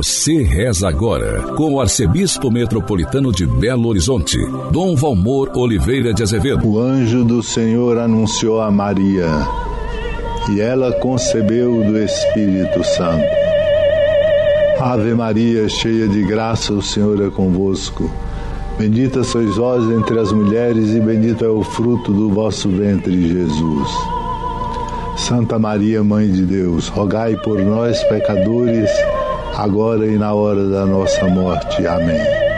Você reza agora com o arcebispo metropolitano de Belo Horizonte, Dom Valmor Oliveira de Azevedo. O anjo do Senhor anunciou a Maria, e ela concebeu do Espírito Santo. Ave Maria, cheia de graça, o Senhor é convosco. Bendita sois vós entre as mulheres, e bendito é o fruto do vosso ventre, Jesus. Santa Maria, Mãe de Deus, rogai por nós, pecadores, agora e na hora da nossa morte. Amém.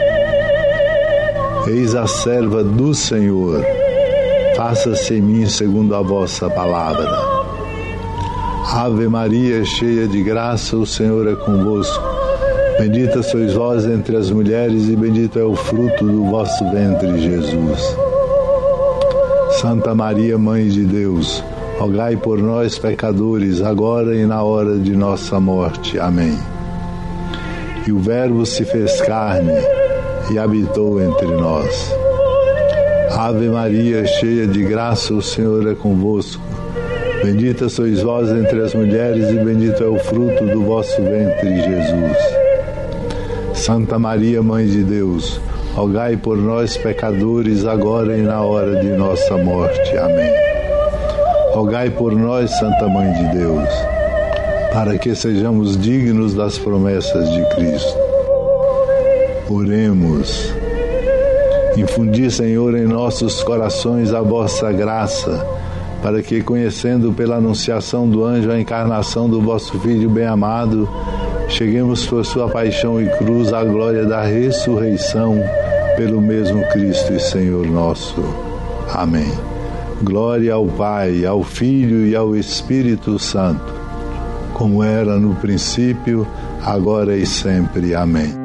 Eis a serva do Senhor, faça-se em mim segundo a vossa palavra. Ave Maria, cheia de graça, o Senhor é convosco. Bendita sois vós entre as mulheres, e bendito é o fruto do vosso ventre, Jesus. Santa Maria, Mãe de Deus, rogai por nós, pecadores, agora e na hora de nossa morte. Amém. E o Verbo se fez carne e habitou entre nós. Ave Maria, cheia de graça, o Senhor é convosco. Bendita sois vós entre as mulheres, e bendito é o fruto do vosso ventre, Jesus. Santa Maria, Mãe de Deus, rogai por nós, pecadores, agora e na hora de nossa morte. Amém. Rogai por nós, Santa Mãe de Deus, para que sejamos dignos das promessas de Cristo. Oremos. Infundi, Senhor, em nossos corações a vossa graça, para que, conhecendo pela anunciação do anjo a encarnação do vosso Filho bem-amado, cheguemos por sua paixão e cruz à glória da ressurreição, pelo mesmo Cristo e Senhor nosso. Amém. Glória ao Pai, ao Filho e ao Espírito Santo, como era no princípio, agora e sempre. Amém.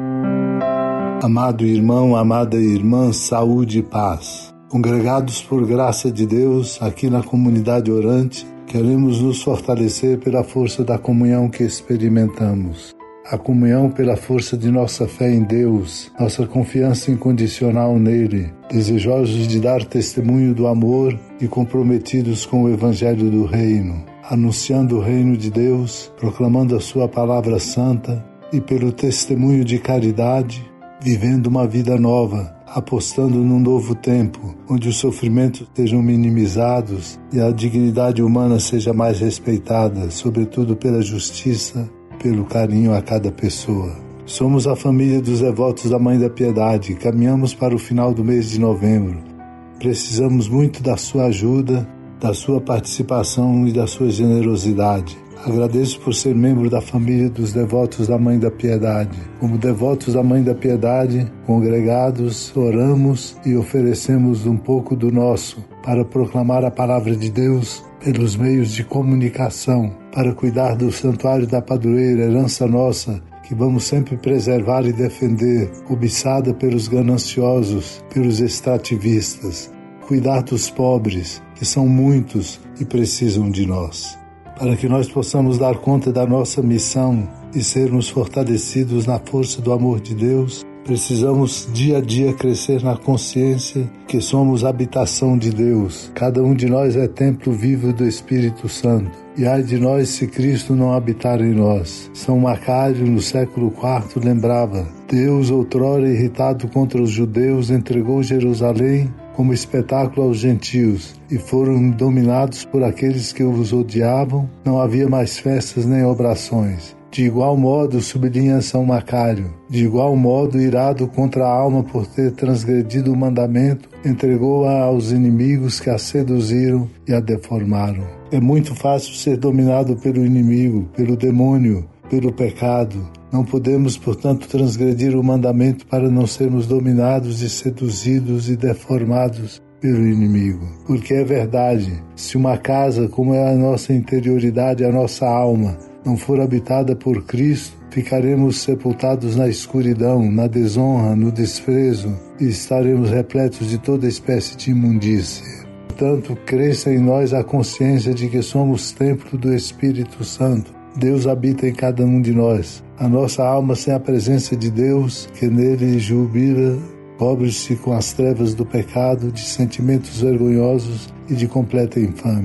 Amado irmão, amada irmã, saúde e paz. Congregados por graça de Deus, aqui na comunidade orante, queremos nos fortalecer pela força da comunhão que experimentamos. A comunhão pela força de nossa fé em Deus, nossa confiança incondicional nele, desejosos de dar testemunho do amor e comprometidos com o Evangelho do Reino, anunciando o Reino de Deus, proclamando a sua palavra santa e pelo testemunho de caridade, vivendo uma vida nova, apostando num novo tempo, onde os sofrimentos sejam minimizados e a dignidade humana seja mais respeitada, sobretudo pela justiça, pelo carinho a cada pessoa. Somos a família dos devotos da Mãe da Piedade, caminhamos para o final do mês de novembro. Precisamos muito da sua ajuda, da sua participação e da sua generosidade. Agradeço por ser membro da família dos devotos da Mãe da Piedade. Como devotos da Mãe da Piedade, congregados, oramos e oferecemos um pouco do nosso para proclamar a palavra de Deus pelos meios de comunicação, para cuidar do Santuário da Padroeira, herança nossa, que vamos sempre preservar e defender, cobiçada pelos gananciosos, pelos extrativistas. Cuidar dos pobres, que são muitos e precisam de nós. Para que nós possamos dar conta da nossa missão e sermos fortalecidos na força do amor de Deus, precisamos dia a dia crescer na consciência que somos habitação de Deus. Cada um de nós é templo vivo do Espírito Santo. E ai de nós se Cristo não habitar em nós. São Macário, no século IV, lembrava: Deus, outrora irritado contra os judeus, entregou Jerusalém como espetáculo aos gentios, e foram dominados por aqueles que os odiavam. Não havia mais festas nem obrações. De igual modo, sublinha São Macário, de igual modo, irado contra a alma por ter transgredido o mandamento, entregou-a aos inimigos que a seduziram e a deformaram. É muito fácil ser dominado pelo inimigo, pelo demônio, pelo pecado. Não podemos, portanto, transgredir o mandamento para não sermos dominados e seduzidos e deformados pelo inimigo. Porque é verdade, se uma casa, como é a nossa interioridade, a nossa alma, não for habitada por Cristo, ficaremos sepultados na escuridão, na desonra, no desprezo, e estaremos repletos de toda espécie de imundície. Portanto, cresça em nós a consciência de que somos templo do Espírito Santo. Deus habita em cada um de nós. A nossa alma, sem a presença de Deus, que nele jubila, cobre-se com as trevas do pecado, de sentimentos vergonhosos e de completa infâmia.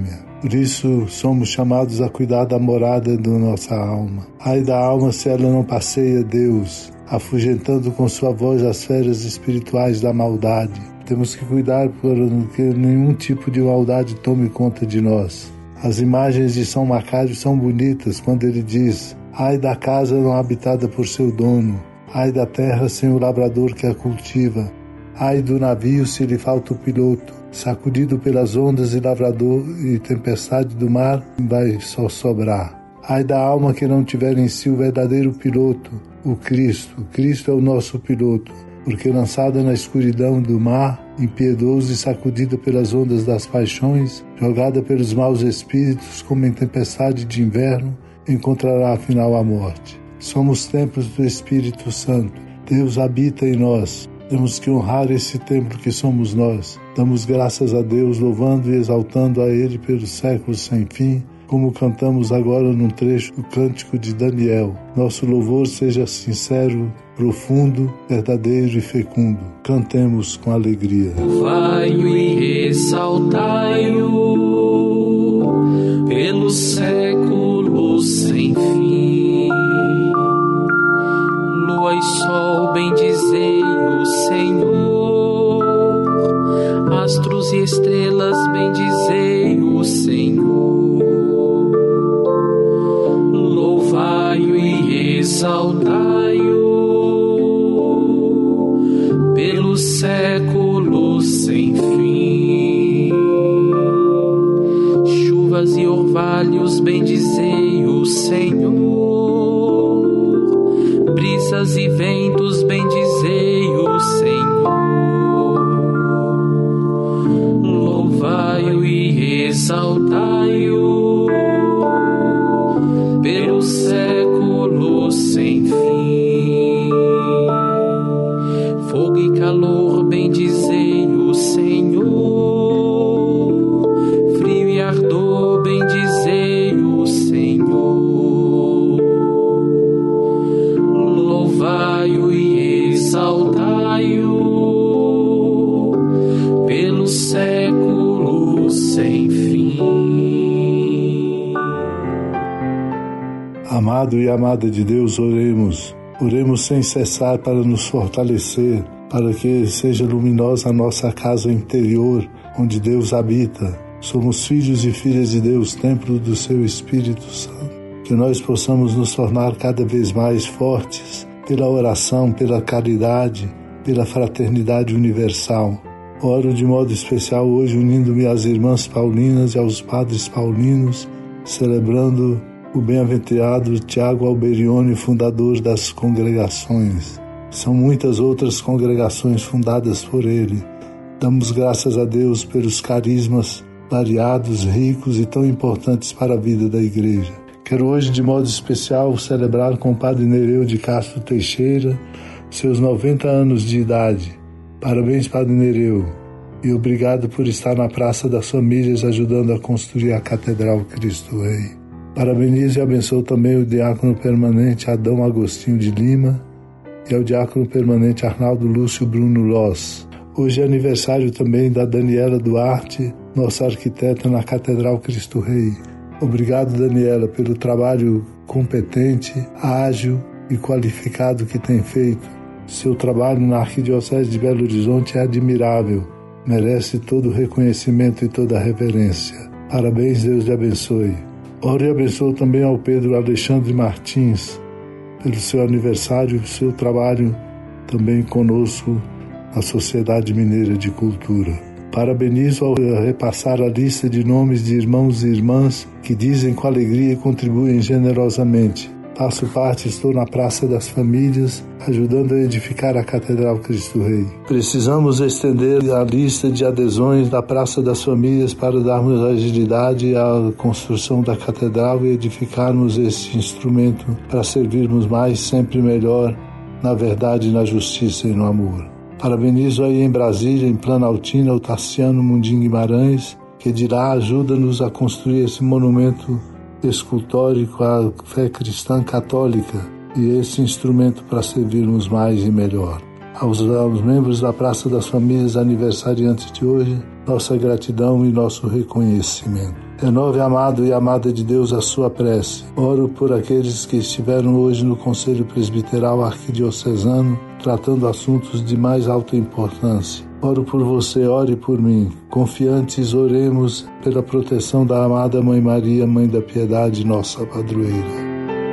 Por isso somos chamados a cuidar da morada da nossa alma. Ai da alma se ela não passeia Deus, afugentando com sua voz as feras espirituais da maldade. Temos que cuidar para que nenhum tipo de maldade tome conta de nós. As imagens de São Macário são bonitas quando ele diz: ai da casa não habitada por seu dono, ai da terra sem o lavrador que a cultiva, ai do navio se lhe falta o piloto, sacudido pelas ondas e lavrador e tempestade do mar, vai só sobrar. Ai da alma que não tiver em si o verdadeiro piloto, o Cristo. O Cristo é o nosso piloto, porque lançada na escuridão do mar, impiedoso e sacudida pelas ondas das paixões, jogada pelos maus espíritos como em tempestade de inverno, encontrará afinal a morte. Somos templos do Espírito Santo. Deus habita em nós. Temos que honrar esse templo que somos nós. Damos graças a Deus, louvando e exaltando a Ele pelos séculos sem fim, como cantamos agora num trecho do Cântico de Daniel. Nosso louvor seja sincero, profundo, verdadeiro e fecundo. Cantemos com alegria. Louvai-o e exaltai-o pelos séculos sem fim. Lua e sol, bendizei o Senhor. Astros e estrelas, bendizei o Senhor. Louvai-o e exaltai-o pelos séculos sem fim. Chuvas e orvalhos, bendizei o Senhor. Brisas e ventos, bendizei o Senhor. Louvai-o e exaltai-o pelos séculos sem fim. Fogo e calor, bendizei o Senhor. Frio e ardor, bendizei o Senhor. Louvai-o e exaltai-o pelos séculos sem fim. Amado e amada de Deus, oremos. Oremos sem cessar para nos fortalecer, para que seja luminosa a nossa casa interior, onde Deus habita. Somos filhos e filhas de Deus, templo do seu Espírito Santo. Que nós possamos nos tornar cada vez mais fortes pela oração, pela caridade, pela fraternidade universal. Oro de modo especial hoje unindo-me às irmãs paulinas e aos padres paulinos, celebrando o bem-aventurado Tiago Alberione, fundador das congregações. São muitas outras congregações fundadas por ele. Damos graças a Deus pelos carismas variados, ricos e tão importantes para a vida da Igreja. Quero hoje, de modo especial, celebrar com o Padre Nereu de Castro Teixeira seus 90 anos de idade. Parabéns, Padre Nereu, e obrigado por estar na Praça das Famílias ajudando a construir a Catedral Cristo Rei. Parabenizo e abençoo também o diácono permanente Adão Agostinho de Lima e ao diácono permanente Arnaldo Lúcio Bruno Loss. Hoje é aniversário também da Daniela Duarte, nossa arquiteta na Catedral Cristo Rei. Obrigado, Daniela, pelo trabalho competente, ágil e qualificado que tem feito. Seu trabalho na Arquidiocese de Belo Horizonte é admirável, merece todo o reconhecimento e toda a reverência. Parabéns, Deus lhe abençoe. Oro e abençoo também ao Pedro Alexandre Martins, pelo seu aniversário e seu trabalho também conosco na Sociedade Mineira de Cultura. Parabenizo ao repassar a lista de nomes de irmãos e irmãs que dizem com alegria e contribuem generosamente. Faço parte, estou na Praça das Famílias, ajudando a edificar a Catedral Cristo Rei. Precisamos estender a lista de adesões da Praça das Famílias para darmos agilidade à construção da Catedral e edificarmos este instrumento para servirmos mais, sempre melhor, na verdade, na justiça e no amor. Parabenizo aí em Brasília, em Planaltina, o Tassiano Mundim Guimarães, que de lá ajuda-nos a construir esse monumento escultórico à fé cristã católica e esse instrumento para servirmos mais e melhor. Aos membros da Praça das Famílias aniversariantes de hoje, nossa gratidão e nosso reconhecimento. Renove, amado e amada de Deus, a sua prece. Oro por aqueles que estiveram hoje no Conselho Presbiteral Arquidiocesano, tratando assuntos de mais alta importância. Oro por você, ore por mim. Confiantes, oremos pela proteção da amada Mãe Maria, Mãe da Piedade, nossa padroeira.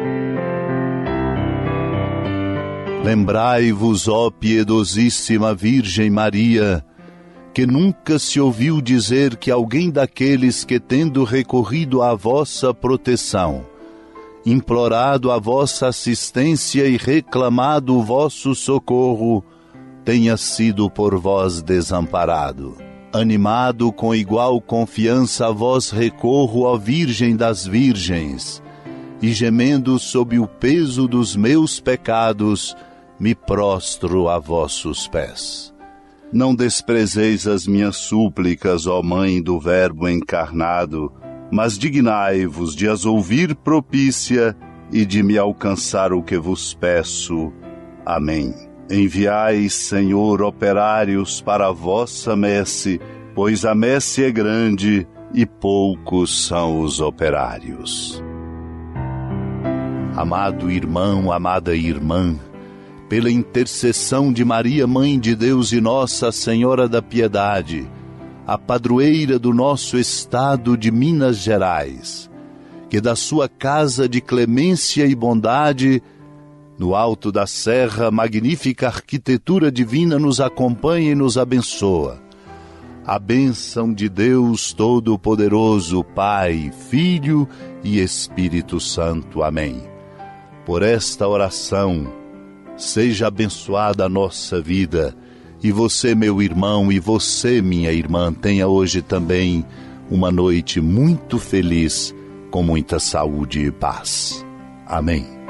Lembrai-vos, ó piedosíssima Virgem Maria, que nunca se ouviu dizer que alguém daqueles que, tendo recorrido à vossa proteção, implorado a vossa assistência e reclamado o vosso socorro, tenha sido por vós desamparado. Animado com igual confiança a vós recorro, ó Virgem das Virgens, e gemendo sob o peso dos meus pecados, me prostro a vossos pés. Não desprezeis as minhas súplicas, ó Mãe do Verbo encarnado, mas dignai-vos de as ouvir propícia e de me alcançar o que vos peço. Amém. Enviai, Senhor, operários para a vossa messe, pois a messe é grande e poucos são os operários. Amado irmão, amada irmã, pela intercessão de Maria, Mãe de Deus e Nossa Senhora da Piedade, a padroeira do nosso estado de Minas Gerais, que da sua casa de clemência e bondade, no alto da serra, magnífica arquitetura divina nos acompanha e nos abençoa. A bênção de Deus Todo-Poderoso, Pai, Filho e Espírito Santo. Amém. Por esta oração, seja abençoada a nossa vida, e você, meu irmão, e você, minha irmã, tenha hoje também uma noite muito feliz, com muita saúde e paz. Amém.